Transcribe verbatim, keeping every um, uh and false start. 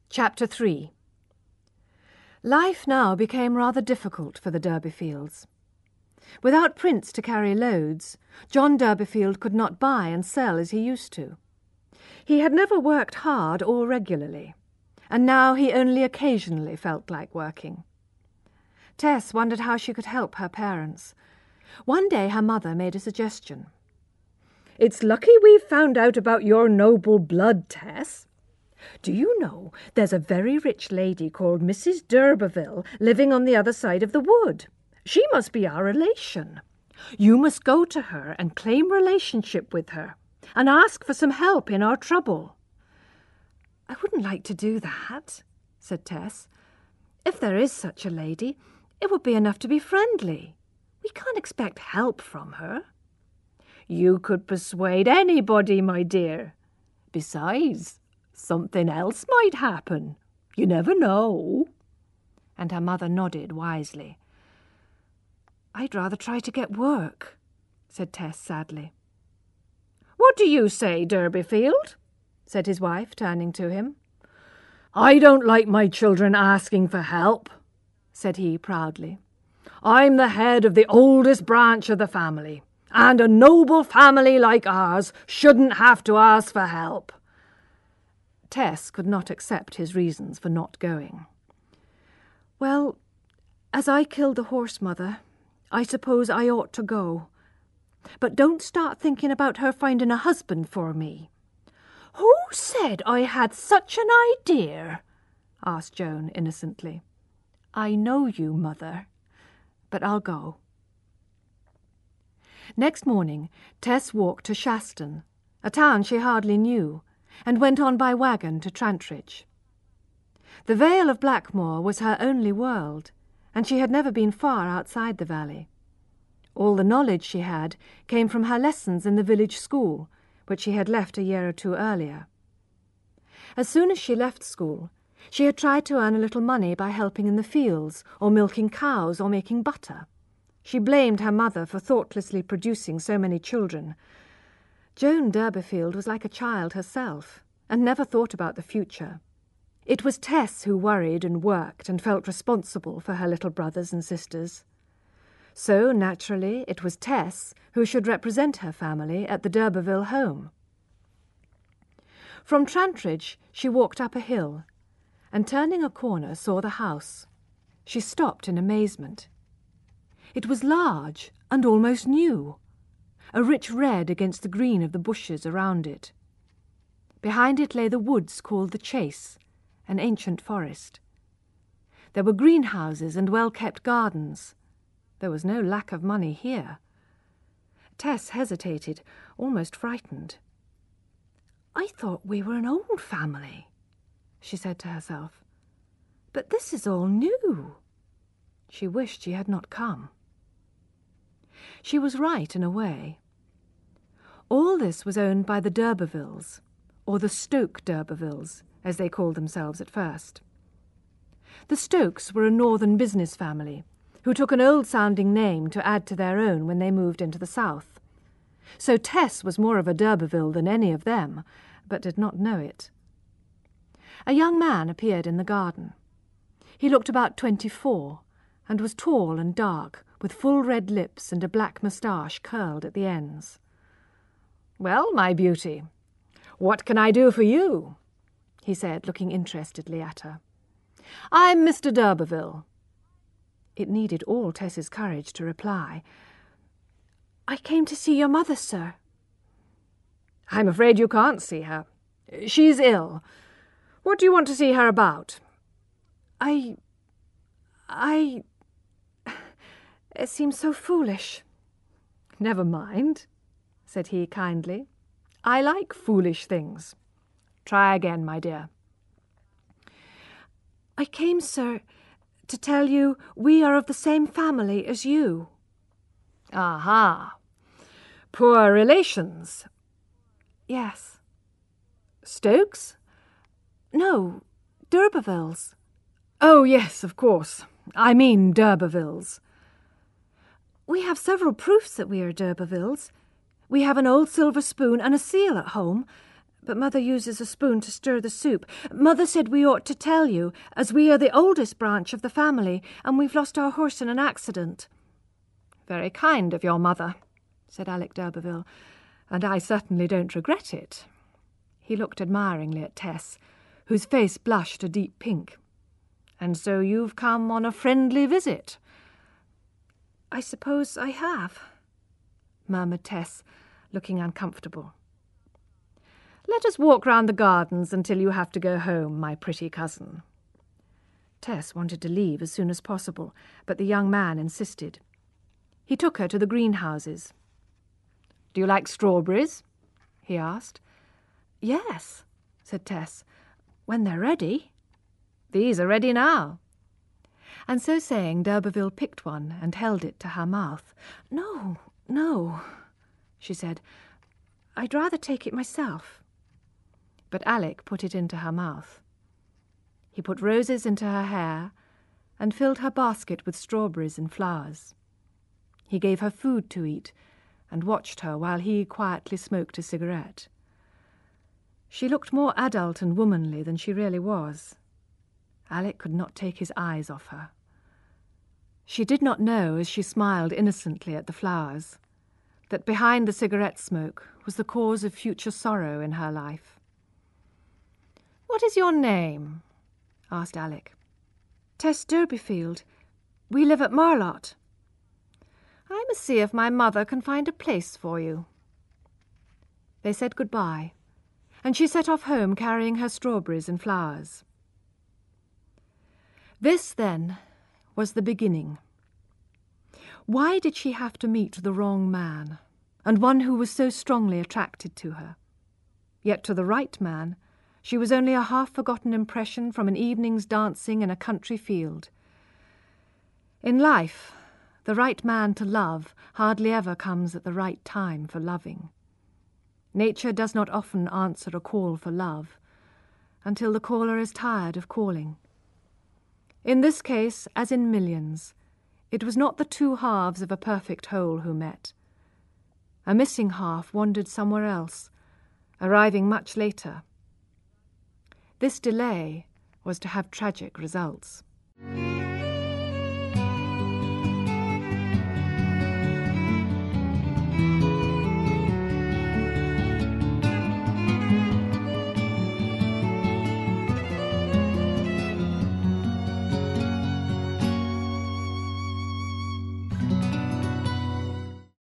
Chapter three. Life now became rather difficult for the Durbeyfields. Without Prince to carry loads, John Durbeyfield could not buy and sell as he used to. He had never worked hard or regularly, and now he only occasionally felt like working. Tess wondered how she could help her parents. One day her mother made a suggestion. "It's lucky we've found out about your noble blood, Tess. Do you know there's a very rich lady called Missus d'Urberville living on the other side of the wood? She must be our relation. You must go to her and claim relationship with her, and ask for some help in our trouble." "I wouldn't like to do that," said Tess. "If there is such a lady, it would be enough to be friendly. We can't expect help from her." "You could persuade anybody, my dear. Besides, something else might happen. You never know." And her mother nodded wisely. "I'd rather try to get work," said Tess sadly. "What do you say, Durbeyfield?" said his wife, turning to him. "I don't like my children asking for help," said he proudly. "I'm the head of the oldest branch of the family, and a noble family like ours shouldn't have to ask for help." Tess could not accept his reasons for not going. "Well, as I killed the horse, Mother, I suppose I ought to go. But don't start thinking about her finding a husband for me." "Who said I had such an idea?" asked Joan innocently. "I know you, Mother, but I'll go." Next morning Tess walked to Shaston, a town she hardly knew, and went on by wagon to Trantridge. The Vale of Blackmoor was her only world, and she had never been far outside the valley. All the knowledge she had came from her lessons in the village school, which she had left a year or two earlier. As soon as she left school, she had tried to earn a little money by helping in the fields, or milking cows, or making butter. She blamed her mother for thoughtlessly producing so many children. Joan Durbeyfield was like a child herself, and never thought about the future. It was Tess who worried and worked and felt responsible for her little brothers and sisters. So, naturally, it was Tess who should represent her family at the d'Urberville home. From Trantridge she walked up a hill, and turning a corner saw the house. She stopped in amazement. It was large and almost new, a rich red against the green of the bushes around it. Behind it lay the woods called the Chase, an ancient forest. There were greenhouses and well-kept gardens. There was no lack of money here. Tess hesitated, almost frightened. "I thought we were an old family," she said to herself. "But this is all new." She wished she had not come. She was right in a way. All this was owned by the d'Urbervilles, or the Stoke d'Urbervilles, as they called themselves at first. The Stokes were a northern business family, who took an old-sounding name to add to their own when they moved into the south. So Tess was more of a d'Urberville than any of them, but did not know it. A young man appeared in the garden. He looked about twenty-four, and was tall and dark, with full red lips and a black moustache curled at the ends. "Well, my beauty, what can I do for you?" he said, looking interestedly at her. "I'm Mister d'Urberville." It needed all Tess's courage to reply. "I came to see your mother, sir." "I'm afraid you can't see her. She's ill. What do you want to see her about?" I... I... It seems so foolish." "Never mind," said he kindly. "I like foolish things. Try again, my dear." "I came, sir, to tell you we are of the same family as you." "Aha! Poor relations?" "Yes." "Stokes?" "No, d'Urbervilles." "Oh, yes, of course. I mean d'Urbervilles." "We have several proofs that we are d'Urbervilles. We have an old silver spoon and a seal at home, but Mother uses a spoon to stir the soup. Mother said we ought to tell you, as we are the oldest branch of the family, and we've lost our horse in an accident." "Very kind of your mother," said Alec d'Urberville, "and I certainly don't regret it." He looked admiringly at Tess, whose face blushed a deep pink. "And so you've come on a friendly visit?" "I suppose I have," murmured Tess, looking uncomfortable. "Let us walk round the gardens until you have to go home, my pretty cousin." Tess wanted to leave as soon as possible, but the young man insisted. He took her to the greenhouses. "Do you like strawberries?" he asked. "Yes," said Tess, "when they're ready." "These are ready now." And so saying, d'Urberville picked one and held it to her mouth. "No, no," she said. "I'd rather take it myself." But Alec put it into her mouth. He put roses into her hair and filled her basket with strawberries and flowers. He gave her food to eat and watched her while he quietly smoked a cigarette. She looked more adult and womanly than she really was. Alec could not take his eyes off her. She did not know, as she smiled innocently at the flowers, that behind the cigarette smoke was the cause of future sorrow in her life. "What is your name?" asked Alec. "Tess Durbeyfield. We live at Marlott." "I must see if my mother can find a place for you." They said good-bye, and she set off home carrying her strawberries and flowers. This, then, was the beginning. Why did she have to meet the wrong man, and one who was so strongly attracted to her? Yet to the right man, she was only a half-forgotten impression from an evening's dancing in a country field. In life, the right man to love hardly ever comes at the right time for loving. Nature does not often answer a call for love until the caller is tired of calling. In this case, as in millions, it was not the two halves of a perfect whole who met. A missing half wandered somewhere else, arriving much later. This delay was to have tragic results.